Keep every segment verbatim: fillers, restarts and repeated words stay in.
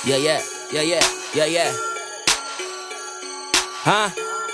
Yeah, yeah, yeah, yeah, yeah, yeah. Huh?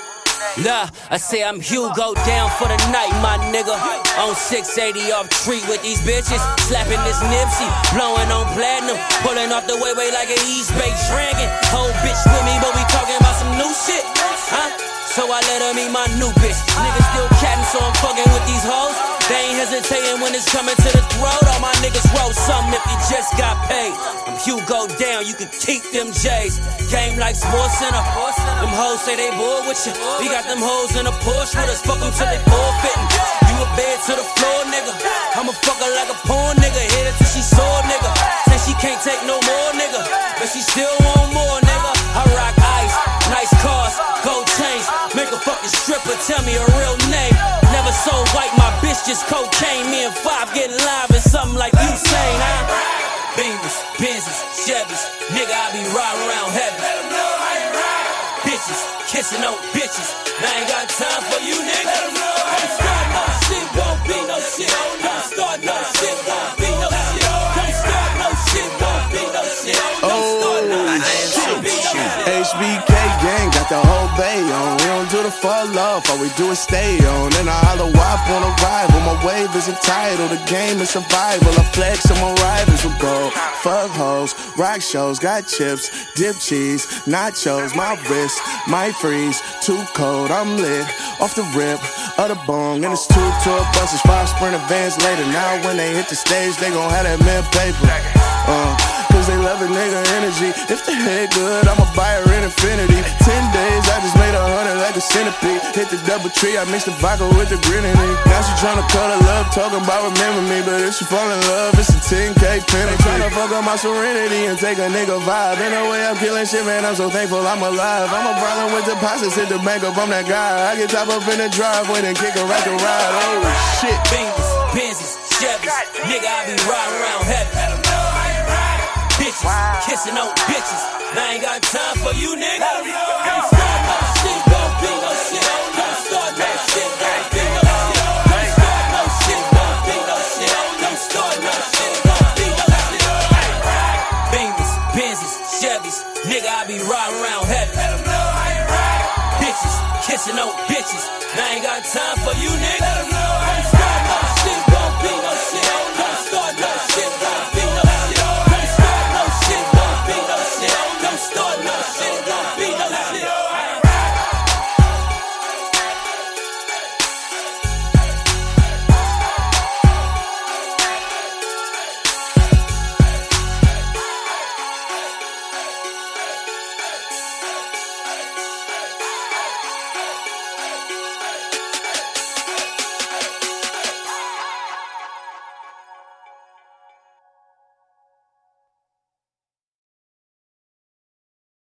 Nah, I say I'm Hugo down for the night, my nigga. On six eighty off Treat with these bitches. Slapping this Nipsey, blowing on platinum. Pulling off the way way like an East Bay dragon. Whole bitch with me, but we talking about some new shit. Huh? So I let her meet my new bitch. Niggas still catting, so I'm fucking with these hoes. They ain't hesitating when it's coming to the throat. All my niggas roll something if you just got paid. I'm Hugo down, you can keep them J's. Game like Sports Center. Them hoes say they bored with you. We got them hoes in a Porsche with us. Fuck them till they forfeitin'. You a bed to the floor, nigga. I'ma fuck her like a porn nigga. Hit her till she sore, nigga. Say she can't take no more, nigga. But she still want more, nigga. I rock ice, nice cars, gold chains. Make a fucking stripper tell me a real name. Never so white, my bitch just cocaine. Me and Five getting live and something like Usain, huh? Beamers, Benzes, Chevys, nigga, I be riding around heavy. Let them know I ain't riding. Bitches, kissing on bitches. Now I ain't got time for you, nigga. Let them know I ain't start no shit, won't be no shit. Don't start no shit, won't be no shit. Don't start no shit, won't be no shit. Don't start no shit, won't be no shit. H B K gang got the whole bay on. We don't do the fall off, all we do is stay on. And I holler wop on arrival. My wave is entitled, the game is survival. I flex on my rivals with gold. Fuck hoes, rock shows, got chips, dip cheese, nachos. My wrist might freeze, too cold, I'm lit. Off the rip of the bong, and it's two tour buses, five sprinter vans later. Now when they hit the stage, they gon' have that mint paper. Uh, Cause they love a nigga energy. If the head good, I'ma buy her in infinity. Ten days, I just made a hundred like a centipede. Hit the double tree, I mixed the vodka with the grenadine. Now she tryna cut her love, talking about remember me. But if she fall in love, it's a ten K penalty. Tryna fuck up my serenity and take a nigga vibe. In a way I'm killing shit, man, I'm so thankful I'm alive. I'm a problem with deposits, hit the bank up, I'm that guy. I get top up in the driveway and kick a rack and ride. Oh shit. Beamers, Benzes, Chevys, nigga, I be riding around heavy. Bitches, wow. Kissing on bitches. Now I ain't got time for you, nigga. Don't start no shit, won't be no shit. Don't start no shit, won't be no shit. Don't start no shit, won't be no shit. Don't start no shit, won't be no shit. Beamers, Benzes, Chevys, nigga, I be riding around heavy. Bitches, kissing on bitches. Now I ain't got time for you, nigga. Don't start no shit, won't be no shit. Don't start no shit, won't be no shit. Don't start no shit.